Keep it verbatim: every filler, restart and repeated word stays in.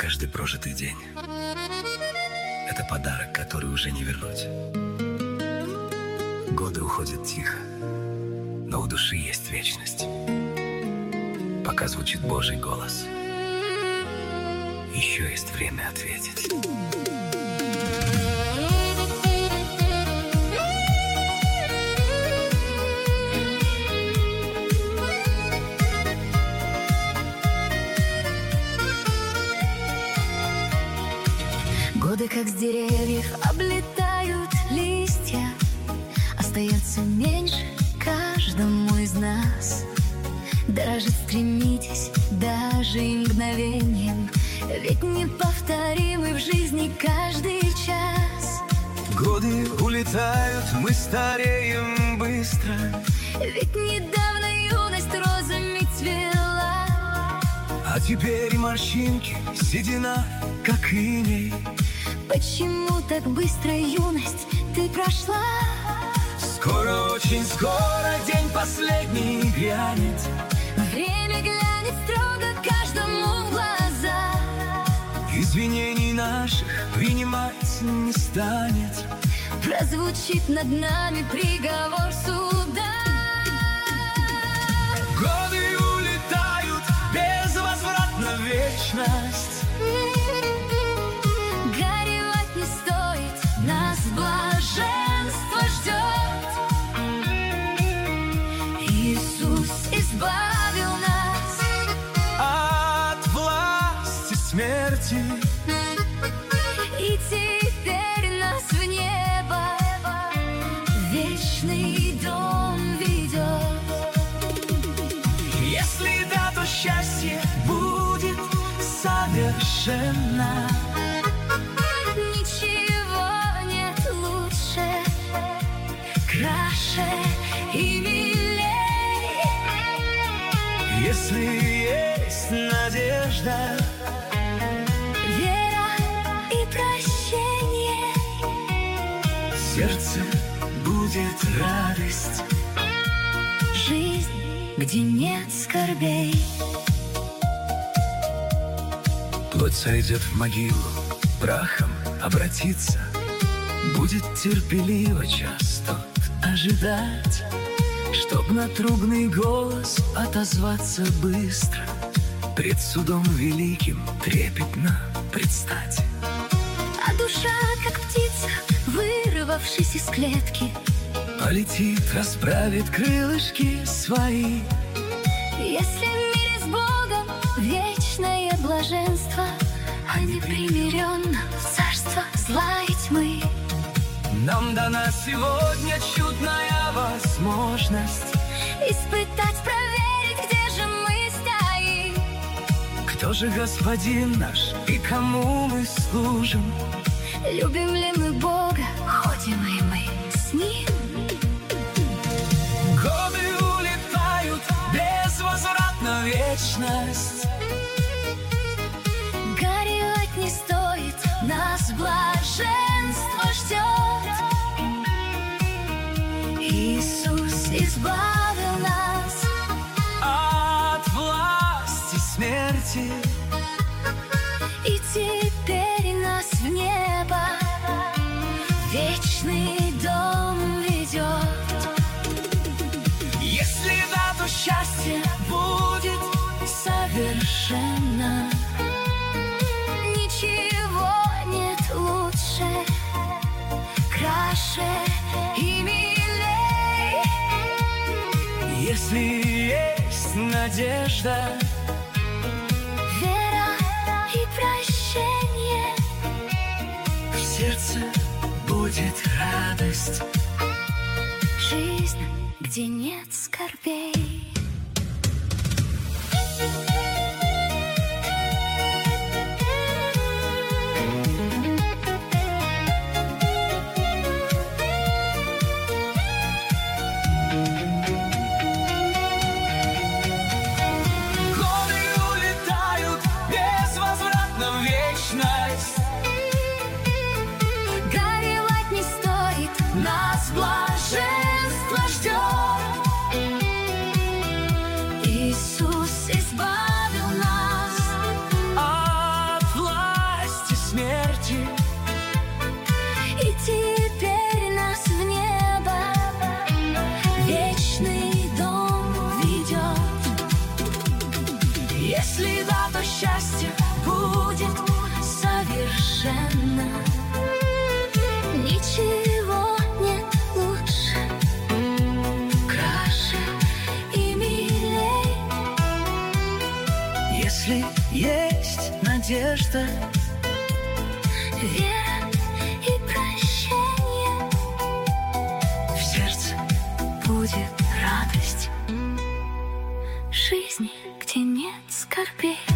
Каждый прожитый день — это подарок, который уже не вернуть. Годы уходят тихо, но у души есть вечность. Пока звучит Божий голос, еще есть время ответить. Годы, как с деревьев, облетают листья. Остается меньше каждому из нас. Дорожить стремитесь даже и мгновением, ведь неповторимый в жизни каждый час. Годы улетают, мы стареем быстро, ведь недавно юность розами цвела. а теперь морщинки, седина, как иней. Почему так быстро, юность, ты прошла? Скоро, очень скоро день последний грянет. Время глянет строго каждому в глаза. Извинений наших принимать не станет. Прозвучит над нами приговор суда. Годы улетают безвозвратно в вечность. Горевать не стоит, нас блаженство ждет. Иисус избавил нас от власти смерти, и теперь нас в небо вечный дом ведет. Если да, то счастье будет совершенно. Ничего нет лучше, краше и милей. Если есть надежда, вера и прощение, в сердце будет радость. жизнь, где нет скорбей. Плоть сойдет в могилу, прахом обратится. Будет терпеливо час тот ожидать, чтоб на трубный голос отозваться быстро, пред судом великим трепетно предстать. А душа, как птица, вырвавшись из клетки, Полетит, расправит крылышки свои. если в мире с Богом вечное блаженство, а не примиренно в царство зла и тьмы. Нам дана сегодня чудная возможность Испытать, проверить, где же мы стоим. кто же Господин наш и кому мы служим. Любим ли мы Бога, ходим ли мы с Ним? Годы улетают безвозвратно в вечность. Горевать не стоит, нас блаженство ждет. Иисус избавил нас От власти смерти, и теперь нас в небо вечный дом ведет. если да, то счастье будет Совершенно ничего нет лучше, краше и милей. если есть надежда, Вера и прощение, в сердце будет радость. жизнь, где нет скорбей. Годы улетают безвозвратно в вечность. Горевать не стоит, нас блаженство ждет. зато счастье будет совершенно. Ничего нет лучше, краше и милей. Если есть надежда, вера и прощение, в сердце будет радость жизни, где нет скорбей.